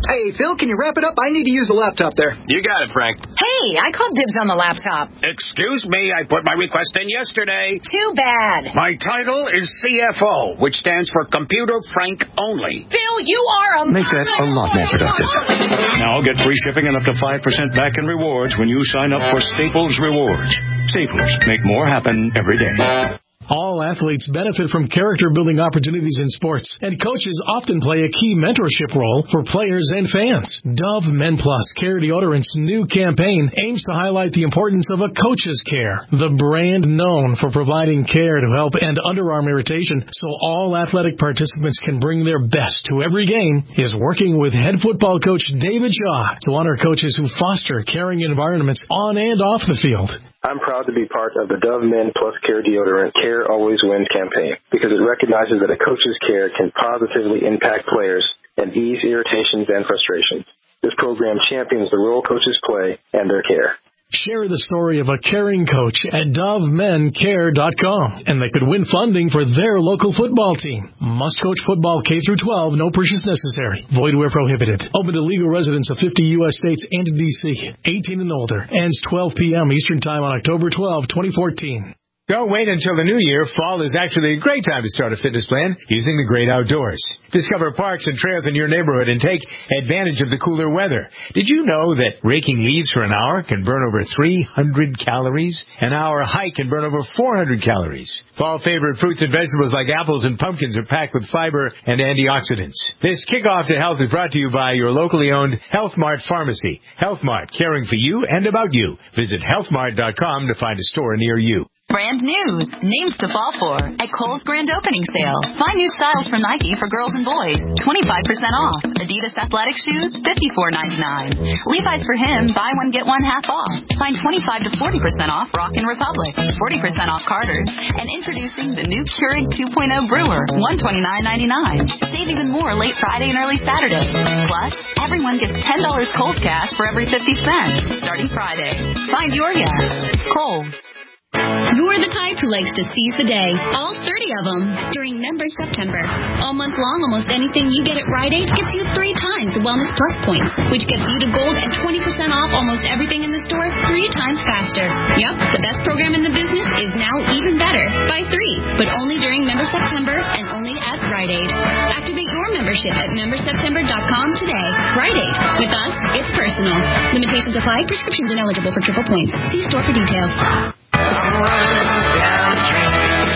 Hey, Phil, can you wrap it up? I need to use the laptop there. You got it, Frank. Hey, I called dibs on the laptop. Excuse me, I put my request in yesterday. Too bad. My title is C F O, which stands for Computer Frank Only. Phil, you are a... Make that a lot more productive. Now get free shipping and up to five percent back in rewards when you sign up for Staples Rewards. Staples, make more happen every day. All athletes benefit from character-building opportunities in sports, and coaches often play a key mentorship role for players and fans. Dove Men Plus Care Deodorant's new campaign aims to highlight the importance of a coach's care, the brand known for providing care to help end underarm irritation so all athletic participants can bring their best to every game, is working with head football coach David Shaw to honor coaches who foster caring environments on and off the field. I'm proud to be part of the Dove Men Plus Care Deodorant Care Always Wins campaign because it recognizes that a coach's care can positively impact players and ease irritations and frustrations. This program champions the role coaches play and their care. Share the story of a caring coach at dove men care dot com, and they could win funding for their local football team. Must coach football K through twelve, no purchase necessary. Void where prohibited. Open to legal residents of fifty U S states and D C. eighteen and older. Ends twelve p.m. Eastern Time on October twelfth, twenty fourteen. Don't wait until the new year. Fall is actually a great time to start a fitness plan using the great outdoors. Discover parks and trails in your neighborhood and take advantage of the cooler weather. Did you know that raking leaves for an hour can burn over three hundred calories? An hour hike can burn over four hundred calories. Fall favorite fruits and vegetables like apples and pumpkins are packed with fiber and antioxidants. This kickoff to health is brought to you by your locally owned Health Mart Pharmacy. Health Mart, caring for you and about you. Visit health mart dot com to find a store near you. Brand news, names to fall for at Kohl's grand opening sale. Find new styles from Nike for girls and boys, twenty-five percent off. Adidas athletic shoes, fifty-four ninety-nine. Levi's for him, buy one get one half off. Find twenty-five to forty percent off Rockin' Republic, forty percent off Carter's, and introducing the new Keurig two point oh Brewer, one twenty-nine ninety-nine. Save even more late Friday and early Saturday. Plus, everyone gets ten dollars Kohl's cash for every fifty cents starting Friday. Find your yes. Kohl's. You're the type who likes to seize the day, all thirty of them, during Member September. All month long, almost anything you get at Rite Aid gets you three times the Wellness Plus points, which gets you to gold and twenty percent off almost everything in the store three times faster. Yep, the best program in the business is now even better, by three, but only during Member September and only at Rite Aid. Activate your membership at member september dot com today. Rite Aid. With us, it's personal. Limitations apply. Prescriptions ineligible for triple points. See store for details. I'm running down the street.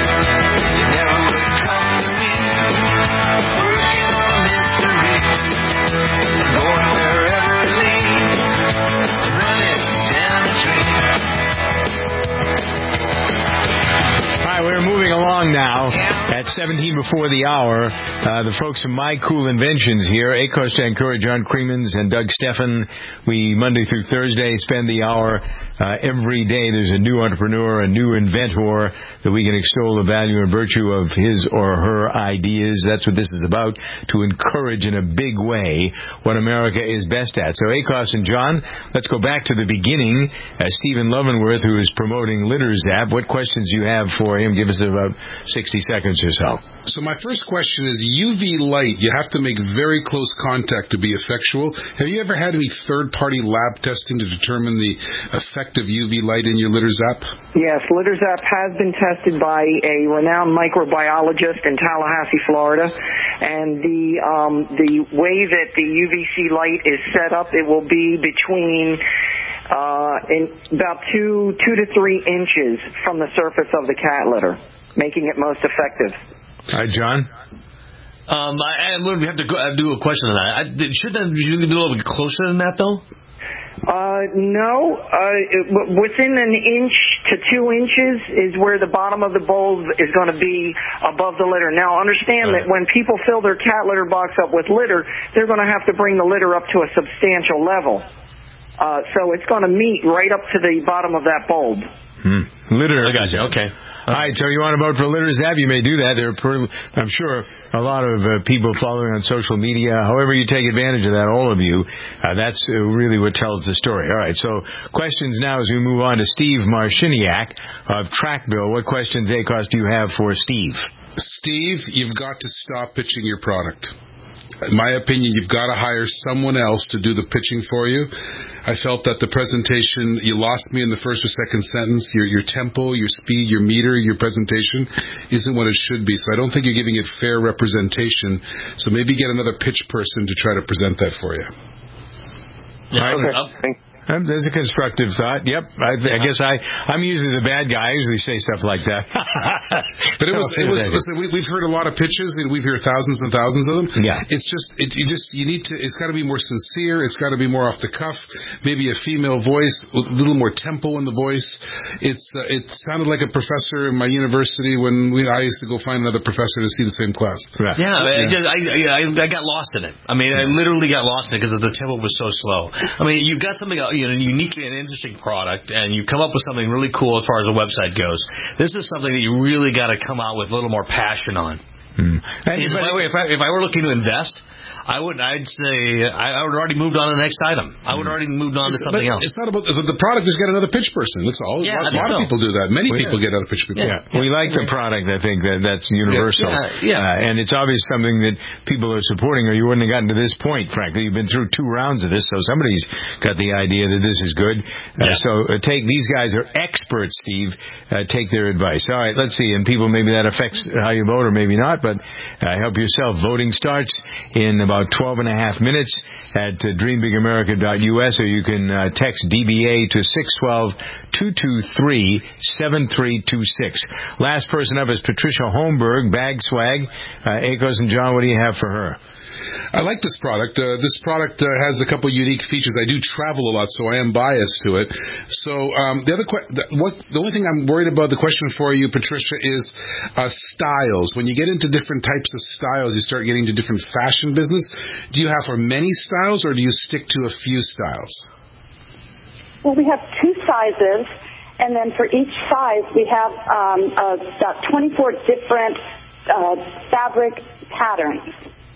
You never would come to me. Working on mystery. Going wherever it leads. Running down the street. All right, we're moving along now at seventeen before the hour. Uh, the folks from My Cool Inventions here, Akos Jankura, John Creemans, and Doug Steffen. We, Monday through Thursday, spend the hour uh, every day. There's a new entrepreneur, a new inventor that we can extol the value and virtue of his or her ideas. That's what this is about, to encourage in a big way what America is best at. So, Akos and John, let's go back to the beginning. Uh, Stephen Leavenworth, who is promoting LitterZap, what questions do you have for him? Give us about sixty seconds or so. So my first question is U V light. You have to make very close contact to be effectual. Have you ever had any third-party lab testing to determine the effect of U V light in your LitterZap? Yes, LitterZap has been tested by a renowned microbiologist in Tallahassee, Florida, and the um, the way that the U V C light is set up, it will be between uh, in about two two to three inches from the surface of the cat litter, making it most effective. All right, John? Um, I, I would have to go, I do a question on that. I, should that be a little bit closer than that, though? Uh, no. Uh, within an inch to two inches is where the bottom of the bowl is going to be above the litter. Now, understand right. that when people fill their cat litter box up with litter, they're going to have to bring the litter up to a substantial level. Uh, so it's going to meet right up to the bottom of that bulb. Hmm. Litter. I got you. Okay. All right, so you want to vote for LitterZap? You may do that. There are, pretty, I'm sure, a lot of uh, people following on social media. However you take advantage of that, all of you, uh, that's uh, really what tells the story. All right, so questions now as we move on to Steve Marshiniak of Trackbill. What questions, Akos, do you have for Steve? Steve, you've got to stop pitching your product. In my opinion, you've got to hire someone else to do the pitching for you. I felt that the presentation, you lost me in the first or second sentence. Your your tempo, your speed, your meter, your presentation isn't what it should be. So I don't think you're giving it fair representation. So maybe get another pitch person to try to present that for you. Yeah, okay. Um, there's a constructive thought. Yep, I, th- I guess I I'm usually the bad guy. I usually say stuff like that. But it was it was. Listen, we, we've heard a lot of pitches, and we hear thousands and thousands of them. Yeah, it's just it, you just you need to. It's got to be more sincere. It's got to be more off the cuff. Maybe a female voice, a little more tempo in the voice. It's uh, it sounded like a professor in my university when we I used to go find another professor to see the same class. Right. Yeah, yeah. I, I I got lost in it. I mean, I literally got lost in it because the tempo was so slow. I mean, you've got something. You know, uniquely an interesting product, and you come up with something really cool as far as a website goes. This is something that you really got to come out with a little more passion on. Hmm. And if, I, if, I, if I were looking to invest, I would. I'd say I, I would already moved on to the next item. I would already moved on to something but else. It's not about the, the product. Just get another pitch person. That's all. Yeah, a lot, a lot so. of people do that. Many well, people yeah. get other pitch people. Yeah, yeah. We like the product. I think that that's universal. Yeah, yeah. Uh, and it's obvious something that people are supporting, or you wouldn't have gotten to this point. Frankly, you've been through two rounds of this, so somebody's got the idea that this is good. Uh, yeah. So uh, take these guys are experts, Steve. Uh, take their advice. All right, let's see. And people, maybe that affects how you vote, or maybe not. But uh, help yourself. Voting starts in about twelve and a half minutes at uh, dream big america dot u s, or you can uh, text D B A to six one two, two two three, seven three two six. Last person up is Patricia Holmberg, Bag Swag. Uh, Akos and John, what do you have for her? I like this product. Uh, this product uh, has a couple unique features. I do travel a lot, so I am biased to it. So um, the other que- the, what, the only thing I'm worried about, the question for you, Patricia, is uh, styles. When you get into different types of styles, you start getting into different fashion business. Do you have for many styles, or do you stick to a few styles? Well, we have two sizes, and then for each size, we have um, uh, about twenty-four different uh, fabric patterns.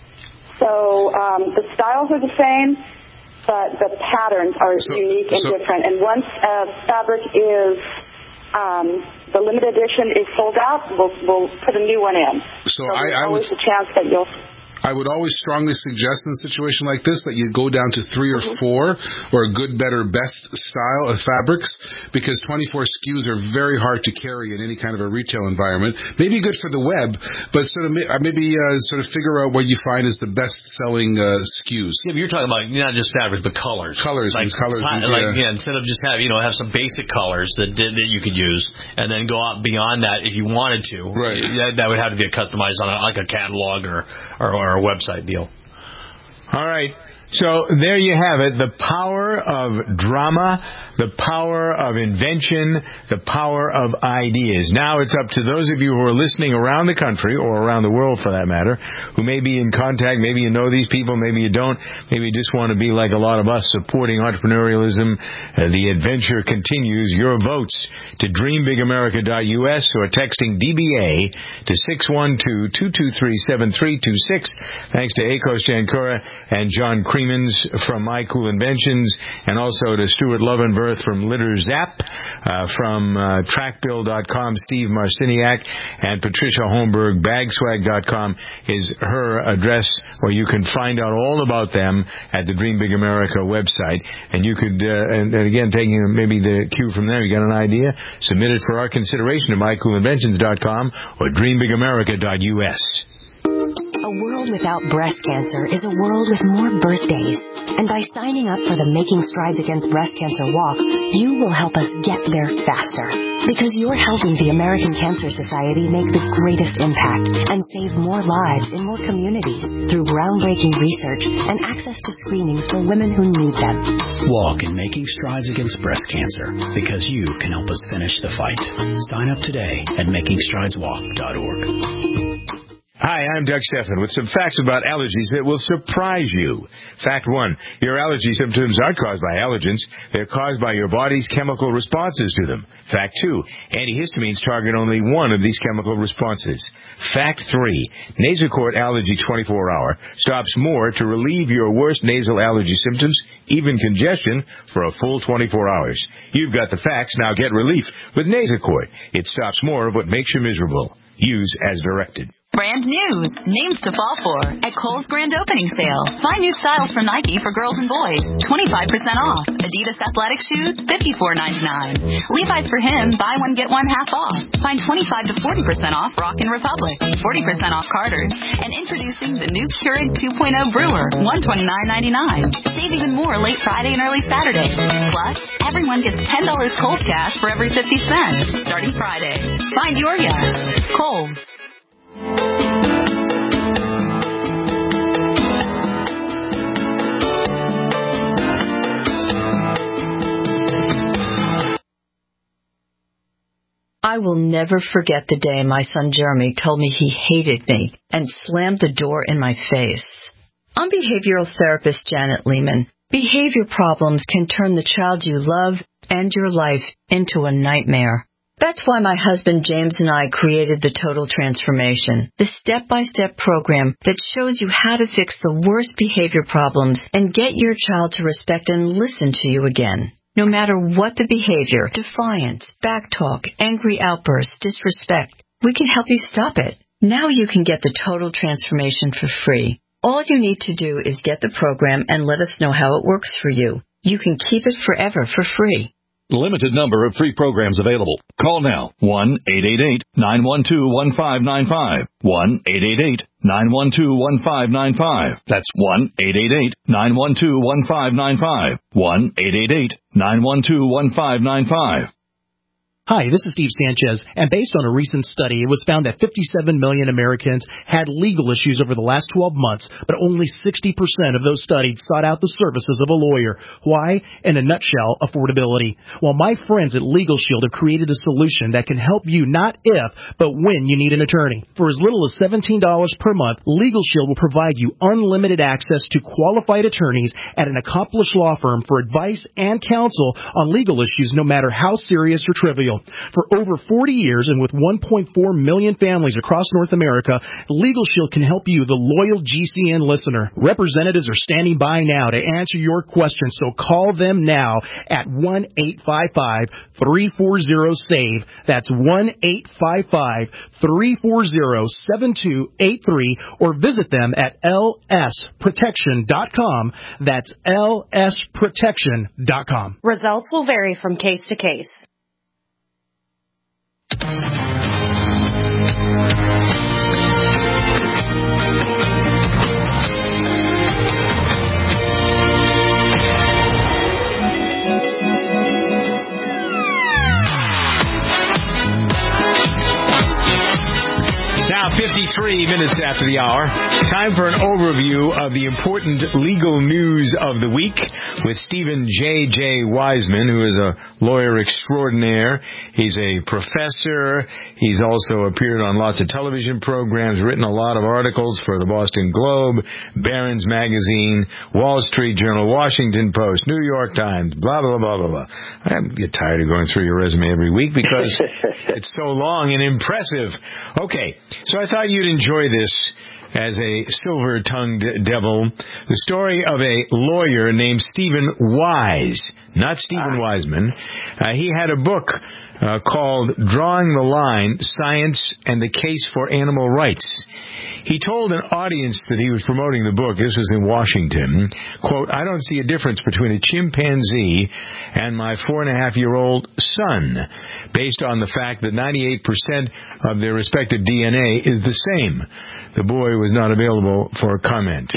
So um, the styles are the same, but the patterns are so, unique and so, different. And once a fabric is, um, the limited edition is sold out, we'll, we'll put a new one in. So, so I, there's I always was... a chance that you'll... I would always strongly suggest in a situation like this that you go down to three or four, or a good, better, best style of fabrics, because twenty-four S K Us are very hard to carry in any kind of a retail environment. Maybe good for the web, but sort of maybe uh, sort of figure out what you find is the best-selling uh, S K Us. Yeah, but you're talking about not just fabric, but colors. Colors, like, and colors. Like, and, yeah. yeah, instead of just have you know have some basic colors that that you could use, and then go out beyond that if you wanted to. Right. That, that would have to get customized on a, like a catalog or, or or a website deal. All right. So there you have it, the power of drama, the power of invention, the power of ideas. Now it's up to those of you who are listening around the country, or around the world for that matter, who may be in contact, maybe you know these people, maybe you don't, maybe you just want to be like a lot of us, supporting entrepreneurialism. Uh, the adventure continues. Your votes to dream big america dot u s, or texting D B A to six one two, two two three, seven three two six. Thanks to Akos Jankura and John Creemans from My Cool Inventions, and also to Stuart Lovenberth from Litter Zap, uh, from uh, trackbill dot com, Steve Marciniak, and Patricia Holmberg. Bagswag dot com is her address, where you can find out all about them at the Dream Big America website. And you could, uh, and, and again, taking maybe the cue from there, you got an idea? Submit it for our consideration at my cool inventions dot com or dream big america dot u s. A world without breast cancer is a world with more birthdays. And by signing up for the Making Strides Against Breast Cancer Walk, you will help us get there faster. Because you're helping the American Cancer Society make the greatest impact and save more lives in more communities through groundbreaking research and access to screenings for women who need them. Walk in Making Strides Against Breast Cancer, because you can help us finish the fight. Sign up today at making strides walk dot org. Hi, I'm Doug Stephan with some facts about allergies that will surprise you. Fact one, your allergy symptoms aren't caused by allergens. They're caused by your body's chemical responses to them. Fact two, antihistamines target only one of these chemical responses. Fact three, Nasacort Allergy twenty-four hour stops more to relieve your worst nasal allergy symptoms, even congestion, for a full twenty-four hours. You've got the facts, now get relief with Nasacort. It stops more of what makes you miserable. Use as directed. Brand news, names to fall for at Kohl's grand opening sale. Find new styles from Nike for girls and boys, twenty-five percent off. Adidas athletic shoes, fifty-four ninety-nine. Levi's for him, buy one get one half off. Find twenty-five to forty percent off Rockin' Republic, forty percent off Carter's, and introducing the new Keurig two point oh Brewer, one twenty-nine ninety-nine. Save even more late Friday and early Saturday. Plus, everyone gets ten dollars Kohl's cash for every fifty cents starting Friday. Find your yes. Kohl's. I will never forget the day my son Jeremy told me he hated me and slammed the door in my face. I'm behavioral therapist Janet Lehman. Behavior problems can turn the child you love and your life into a nightmare. That's why my husband James and I created the Total Transformation, the step-by-step program that shows you how to fix the worst behavior problems and get your child to respect and listen to you again. No matter what the behavior, defiance, backtalk, angry outbursts, disrespect, we can help you stop it. Now you can get the Total Transformation for free. All you need to do is get the program and let us know how it works for you. You can keep it forever for free. Limited number of free programs available. Call now. one eight eight eight, nine one two, one five nine five. one eight eight eight, nine one two, one five nine five. That's one eight eight eight, nine one two, one five nine five. one eight eight eight, nine one two, one five nine five. Hi, this is Steve Sanchez, and based on a recent study, it was found that fifty-seven million Americans had legal issues over the last twelve months, but only sixty percent of those studied sought out the services of a lawyer. Why? In a nutshell, affordability. Well, my friends at Legal Shield have created a solution that can help you not if, but when you need an attorney. For as little as seventeen dollars per month, Legal Shield will provide you unlimited access to qualified attorneys at an accomplished law firm for advice and counsel on legal issues, no matter how serious or trivial. For over forty years and with one point four million families across North America, Legal Shield can help you, the loyal G C N listener. Representatives are standing by now to answer your questions, so call them now at one eight five five, three four zero, SAVE. That's one eight five five, three four zero, seven two eight three, or visit them at L S protection dot com. That's L S protection dot com. Results will vary from case to case. Now, fifty-three minutes after the hour, time for an overview of the important legal news of the week with Stephen J J. Wiseman, who is a lawyer extraordinaire. He's a professor. He's also appeared on lots of television programs, written a lot of articles for the Boston Globe, Barron's Magazine, Wall Street Journal, Washington Post, New York Times, blah, blah, blah, blah, blah. I get tired of going through your resume every week because it's so long and impressive. Okay. So I thought you'd enjoy this as a silver-tongued devil. The story of a lawyer named Stephen Wise, not Stephen Wiseman. Uh, he had a book uh, called Drawing the Line, Science and the Case for Animal Rights. He told an audience that he was promoting the book, this was in Washington, quote, I don't see a difference between a chimpanzee and my four-and-a-half-year-old son, based on the fact that ninety-eight percent of their respective D N A is the same. The boy was not available for comment.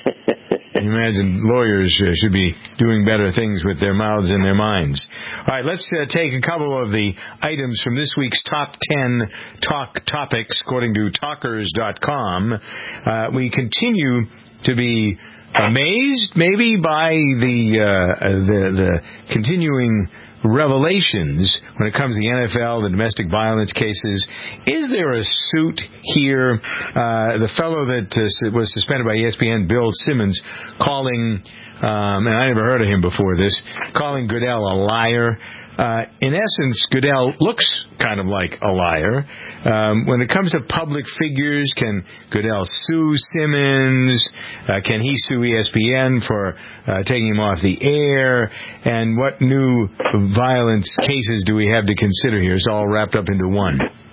You imagine lawyers uh, should be doing better things with their mouths and their minds. All right, let's uh, take a couple of the items from this week's top ten talk topics, according to talkers dot com. Uh, we continue to be amazed, maybe, by the uh, the, the continuing revelations when it comes to the N F L, the domestic violence cases. Is there a suit here? Uh, the fellow that uh, was suspended by E S P N, Bill Simmons, calling, um, and I never heard of him before this, calling Goodell a liar. Uh, in essence, Goodell looks kind of like a liar. Um, when it comes to public figures, can Goodell sue Simmons? Uh, can he sue E S P N for uh, taking him off the air? And what new violence cases do we have to consider here? It's all wrapped up into one.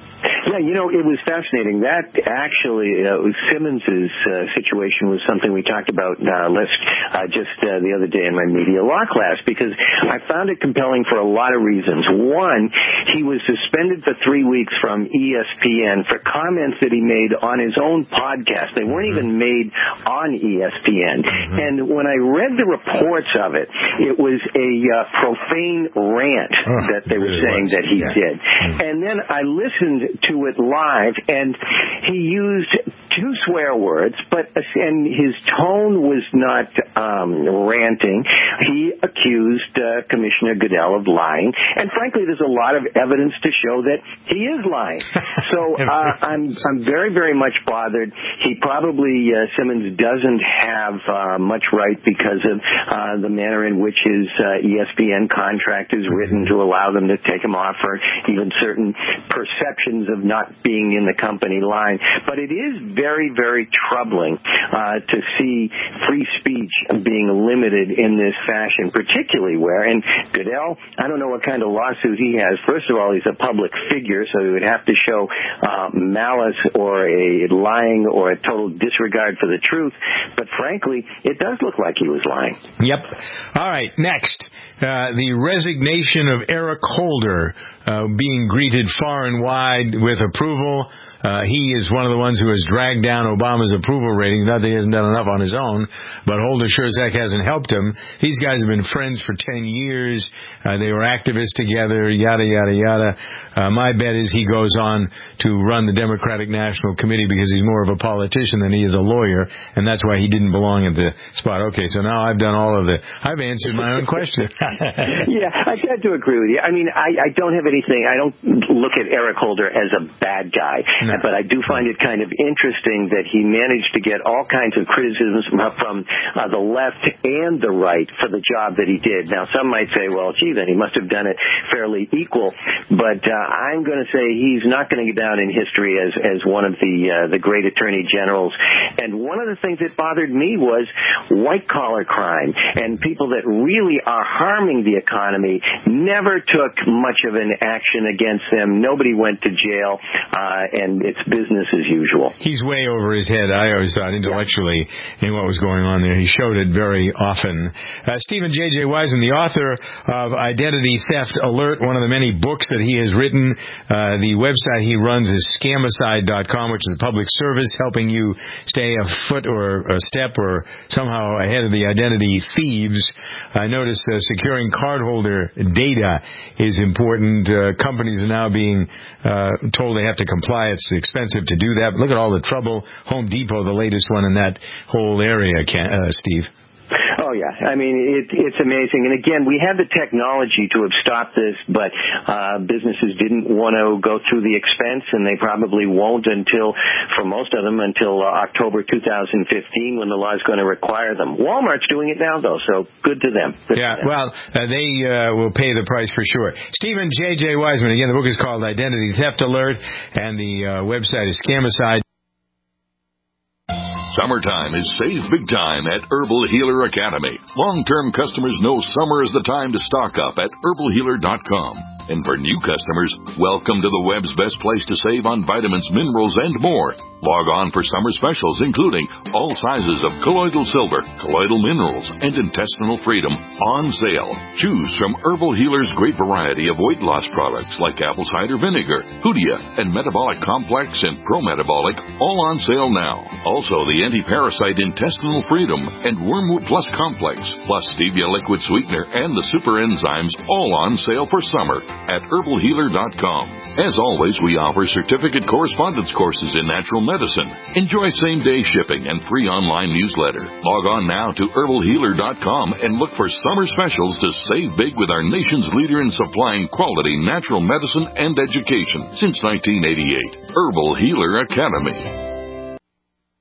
Yeah, you know, it was fascinating. That actually, uh, Simmons's uh, situation was something we talked about uh, list, uh, just uh, the other day in my media law class, because I found it compelling for a lot of reasons. One, he was suspended for three weeks from E S P N for comments that he made on his own podcast. They weren't even made on E S P N. Mm-hmm. And when I read the reports of it, it was a uh, profane rant oh, that they were saying was. that he yeah. did. Mm-hmm. And then I listened to it live, and he used two swear words, but and his tone was not um, ranting. He accused uh, Commissioner Goodell of lying, and frankly, there's a lot of evidence to show that he is lying. So uh, I'm I'm very very much bothered. He probably uh, Simmons doesn't have uh, much right because of uh, the manner in which his uh, E S P N contract is written to allow them to take him off for even certain perceptions of not being in the company line. But it is very, very troubling uh, to see free speech being limited in this fashion, particularly where, and Goodell, I don't know what kind of lawsuit he has. First of all, he's a public figure, so he would have to show uh, malice or a lying or a total disregard for the truth. But frankly, it does look like he was lying. Yep. All right, next. Uh, the resignation of Eric Holder uh, being greeted far and wide with approval. Uh, he is one of the ones who has dragged down Obama's approval ratings. Not that he hasn't done enough on his own, but Holder sure as heck hasn't helped him. These guys have been friends for ten years. Uh, they were activists together, yada, yada, yada. Uh, my bet is he goes on to run the Democratic National Committee because he's more of a politician than he is a lawyer, and that's why he didn't belong at the spot. Okay, so now I've done all of the, I've answered my own question. Yeah, I got to agree with you. I mean, I, I don't have anything, I don't look at Eric Holder as a bad guy. No. But I do find it kind of interesting that he managed to get all kinds of criticisms from, from uh, the left and the right for the job that he did. Now, some might say, well, gee, then he must have done it fairly equal. But uh, I'm going to say he's not going to go down in history as, as one of the uh, the great attorney generals. And one of the things that bothered me was white-collar crime. And people that really are harming the economy never took much of an action against them. Nobody went to jail. Uh, and it's business as usual. He's way over his head, I always thought, intellectually, in what was going on there. He showed it very often. Uh, Stephen J J. Wiseman, the author of Identity Theft Alert, one of the many books that he has written. Uh, the website he runs is scamicide dot com, which is a public service helping you stay a foot or a step or somehow ahead of the identity thieves. I noticed uh, securing cardholder data is important. Uh, companies are now being uh, told they have to comply. It's expensive to do that. But look at all the trouble. Home Depot, the latest one in that whole area, uh, Steve. Oh, yeah. I mean, it, it's amazing. And again, we had the technology to have stopped this, but uh, businesses didn't want to go through the expense, and they probably won't until, for most of them, until uh, October two thousand fifteen when the law is going to require them. Walmart's doing it now, though, so good to them. Good yeah, to them. well, uh, they uh, will pay the price for sure. Stephen J J. Wiseman, again, the book is called Identity Theft Alert, and the uh, website is Scamicide. Summertime is save big time at Herbal Healer Academy. Long-term customers know summer is the time to stock up at herbal healer dot com. And for new customers, welcome to the web's best place to save on vitamins, minerals, and more. Log on for summer specials, including all sizes of colloidal silver, colloidal minerals, and intestinal freedom on sale. Choose from Herbal Healer's great variety of weight loss products like apple cider vinegar, Hoodia, and Metabolic Complex and Pro-Metabolic, all on sale now. Also, the anti-parasite intestinal freedom and Wormwood Plus Complex, plus stevia liquid sweetener and the super enzymes, all on sale for summer at herbal healer dot com. As always, we offer certificate correspondence courses in natural medicine. Enjoy same-day shipping and free online newsletter. Log on now to herbal healer dot com and look for summer specials to save big with our nation's leader in supplying quality natural medicine and education since nineteen eighty-eight. Herbal Healer Academy.